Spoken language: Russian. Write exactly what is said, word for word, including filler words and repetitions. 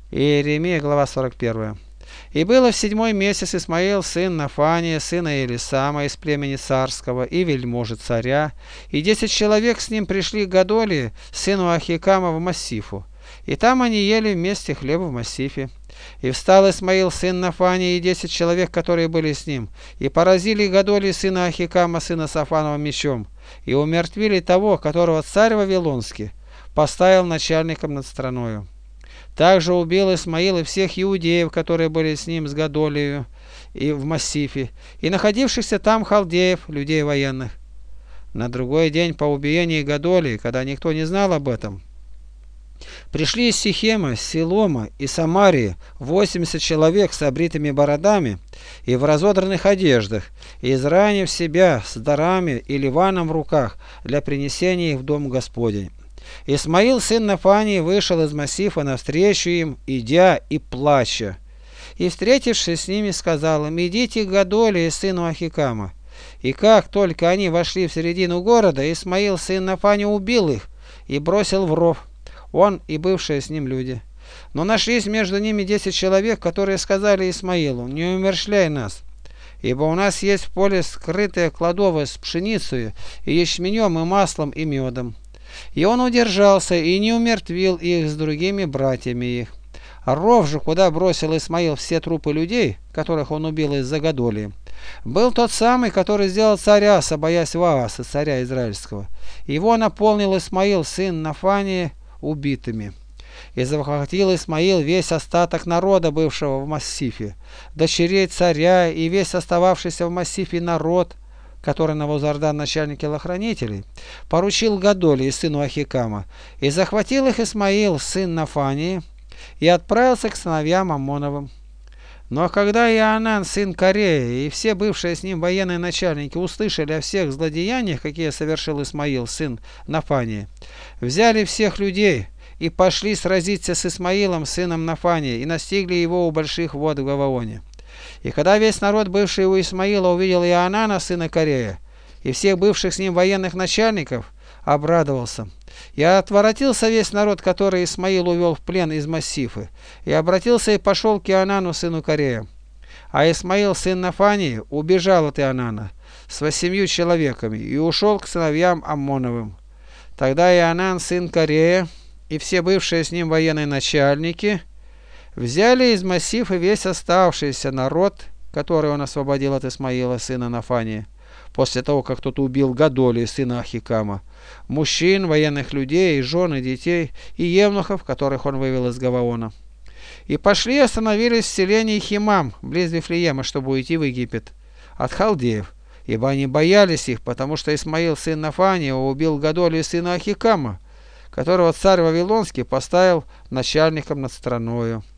Иеремия, глава сорок первая. «И было в седьмой месяц Исмаил, сын Нафания, сына Елисама из племени царского, и вельможи царя, и десять человек с ним пришли к Гадолии, сыну Ахикама, в Массифу. И там они ели вместе хлеба в Массифе. И встал Исмаил, сын Нафания, и десять человек, которые были с ним, и поразили Гадолии, сына Ахикама, сына Сафанова, мечом, и умертвили того, которого царь Вавилонский поставил начальником над страною. Также убил Исмаил и всех иудеев, которые были с ним с Гадолией и в Массифе, и находившихся там халдеев, людей военных. На другой день по убиении Гадолии, когда никто не знал об этом, пришли из Сихема, Силома и Самарии восемьдесят человек с обритыми бородами и в разодранных одеждах, и изранив себя с дарами и ливаном в руках для принесения их в дом Господень. Исмаил, сын Нафании, вышел из Массифа навстречу им, идя и плача. И, встретившись с ними, сказал им: идите к Гадолии, сыну Ахикама. И как только они вошли в середину города, Исмаил, сын Нафани, убил их и бросил в ров, он и бывшие с ним люди. Но нашлись между ними десять человек, которые сказали Исмаилу: не умерщвляй нас, ибо у нас есть в поле скрытая кладовая с пшеницей, и ячменем, и маслом, и медом. И он удержался и не умертвил их с другими братьями их. Ров же, куда бросил Исмаил все трупы людей, которых он убил из-за Гадолии, был тот самый, который сделал царь Аса, боясь Вааса, царя израильского. Его наполнил Исмаил, сын Нафании, убитыми. И захватил Исмаил весь остаток народа, бывшего в Массифе, дочерей царя и весь остававшийся в Массифе народ, который Навузардан, начальник телохранителей, поручил Гадолии, сыну Ахикама, и захватил их Исмаил, сын Нафании, и отправился к сыновьям Аммоновым. Но когда Иоанан, сын Корея, и все бывшие с ним военные начальники услышали о всех злодеяниях, какие совершил Исмаил, сын Нафании, взяли всех людей и пошли сразиться с Исмаилом, сыном Нафании, и настигли его у больших вод в Гаваоне. И когда весь народ, бывший у Исмаила, увидел Иоанана, сына Корея, и всех бывших с ним военных начальников, обрадовался. И отворотился весь народ, который Исмаил увел в плен из Массифы, и обратился и пошел к Иоанану, сыну Корея. А Исмаил, сын Нафании, убежал от Иоанана с восемью человеками и ушел к сыновьям Аммоновым. Тогда Иоанан, сын Корея, и все бывшие с ним военные начальники взяли из Массифа весь оставшийся народ, который он освободил от Исмаила, сына Нафании, после того, как тот убил Гадолию, сына Ахикама, мужчин, военных людей, жен и детей, и евнухов, которых он вывел из Гаваона. И пошли и остановились в селении Химам, близ Вифлеема, чтобы уйти в Египет от халдеев, ибо они боялись их, потому что Исмаил, сын Нафания, убил Гадолию, сына Ахикама, которого царь Вавилонский поставил начальником над страною.